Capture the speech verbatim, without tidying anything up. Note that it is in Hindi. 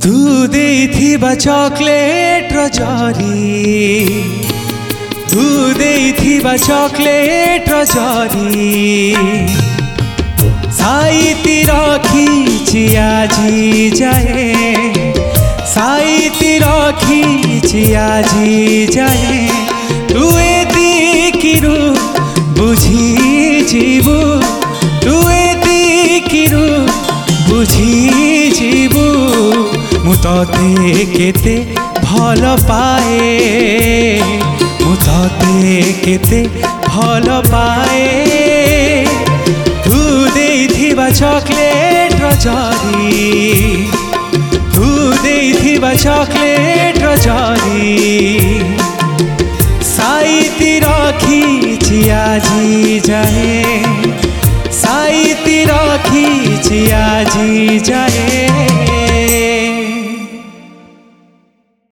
तू देइथिबा चॉकलेट रो जरी तू देइथिबा चॉकलेट रो जरी साइती रखी आजी जाए साइती रखी आजी जाए तू एतिकिरु बुझी जीवु तू एतिकिरु बुझी जीवु मु तते केते भल पाए मु तते केते भल पाए तू देइथिबा चॉकलेट रो जरी तू देइथिबा चॉकलेट रो जरी साइती रखी आजी जाए साइती रखी आजी जाए।